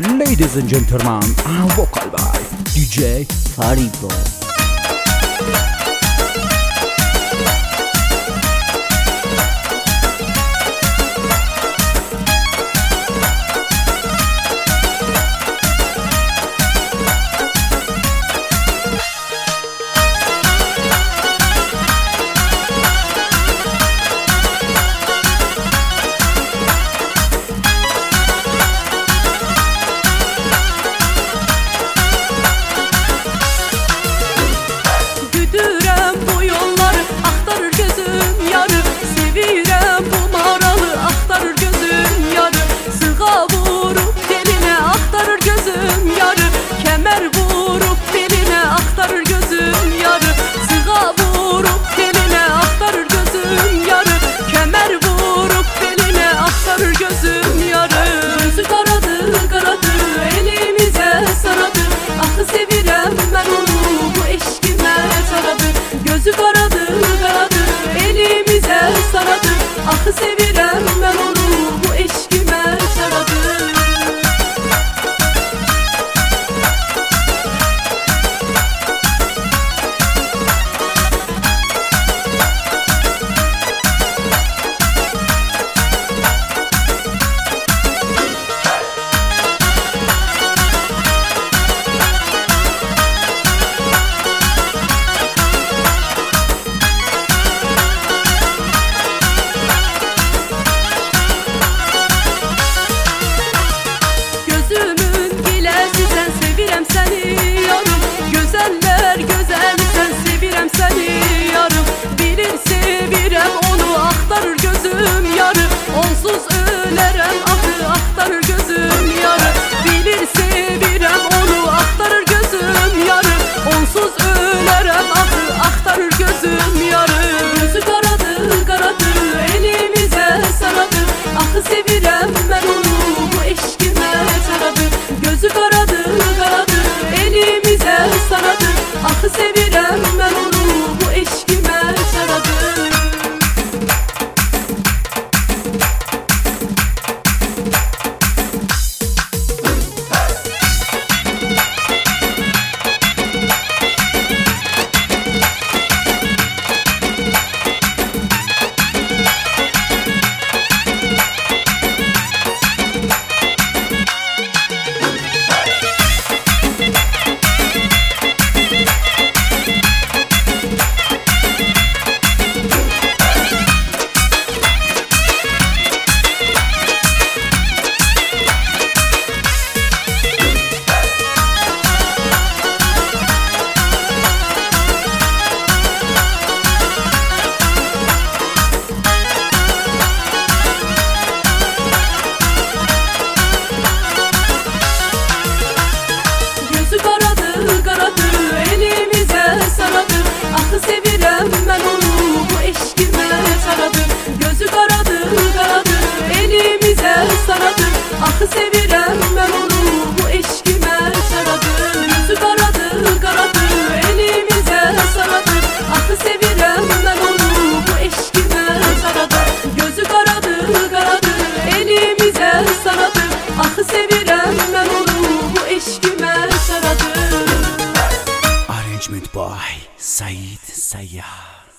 Ladies and gentlemen, vocal by DJ Faribo. Gözü karadı karadı elimize saradı. Ah sevirem ben onu bu eşkime saradı. Seni yarım, güzeller güzeli sen sevirem seni yarım. Bilir sevirem onu aktarır gözüm yarı. Onsuz ölerem ahı aktarır gözüm yarı. Bilir sevirem onu aktarır gözüm yarı. Onsuz ölerem ahı aktarır gözüm yarı. Gözü karadı karadı elimize saradı. Ahı sevirem ben onu bu eşkime saradı. Gözü karadı karadı elimize saradı. Ah sevirem ben onu bu eşkime saradı. Sevirem ben onu bu eşkime saradı. Gözü karadı karadı elimize saradı. Ah sevirem ben onu bu eşkime saradı. Gözü karadı karadı elimize saradı. Ah sevirem ben onu bu eşkime saradı. Gözü karadı karadı elimize saradı. Ah sevirem ben onu bu eşkime saradı. Arrangement by Said Sayyar.